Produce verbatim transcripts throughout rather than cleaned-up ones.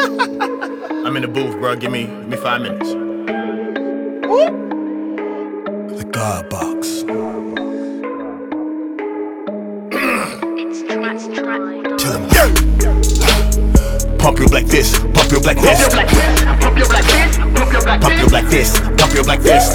I'm in the booth, bro. Give me, give me five minutes. The God Box. Tell him. Pump your black fist, pump your black fist. Pump your black fist, pump your black fist, pump your black fist, pump your black fist.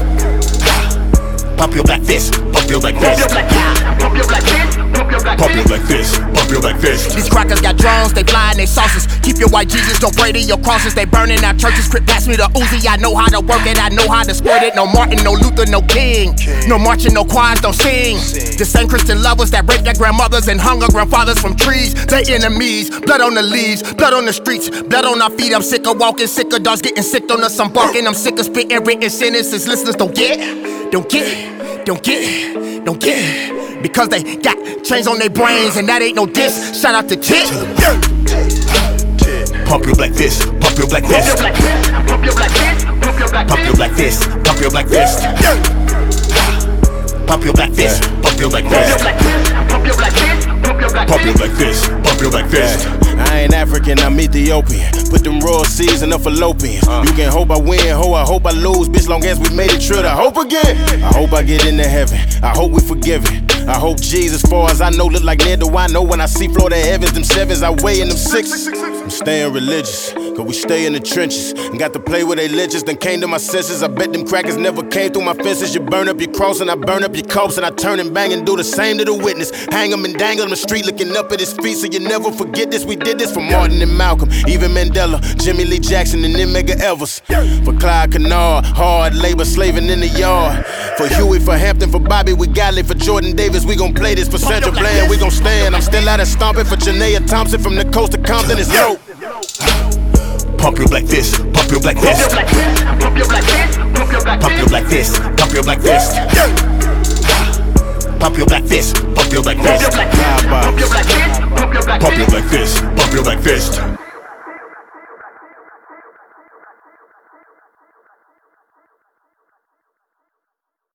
Pump your black fist, pump your black fist. pump your black fist, pump your black Pump your black fist, pump your black fist. These crackers got drones, they flying they saucers. Keep your white Jesus, don't pray to your crosses. They burning our churches, crip pass me the Uzi. I know how to work it, I know how to squirt it. No Martin, no Luther, no King. No marching, no choirs, don't sing. The same Christian lovers that rape their grandmothers and hung our grandfathers from trees. They enemies, blood on the leaves, blood on the streets, blood on our feet. I'm sick of walking, sick of dogs getting sick on us. I'm barking, I'm sick of spitting written sentences. Listeners don't get, don't get, don't get, don't get. Because they got chains on their brains and that ain't no diss. Shout out to Tit. Pump your black fist, pump your black fist. Pump your black fist, pump your black Pump your black fist, pump your black fist. Pump your black fist, pump your black fist. Pump your black fist, pump your black Pump your black fist, pump your black fist. I ain't African, I'm Ethiopian. Put them raw seeds in the fallopians. Uh. You can hope I win, ho, I hope I lose. Bitch, long as we made it true to hope again. I hope I get into heaven, I hope we forgiven. I hope Jesus, far as I know, look like Ned. Do I know when I see Florida heavens, them sevens, I weigh in them sixes. I'm staying religious, cause we stay in the trenches. And got to play with they liches, then came to my senses. I bet them crackers never came through my fences. You burn up your cross and I burn up your corpse. And I turn and bang and do the same to the witness. Hang him and dangle on the street looking up at his feet. So you never forget this, we did this for Martin and Malcolm, even Mandela, Jimmy Lee Jackson and then Medgar Evers. For Clyde Kennard, hard labor slaving in the yard. For Huey, for Hampton, for Bobby, we got it. For Jordan Davis, we gon' play this. For Sandra Bland, we gon' stand. I'm still out of stomping. For Janaea Thompson, from the coast to Compton, it's dope. Pump your black fist, pump your black fist. Pump your black fist, pump your black Pump your black fist, pump your black fist. Pump your black fist, pump your black fist. Pump your black fist, pump your black fist, pump your black Pump your black fist, pump your black fist.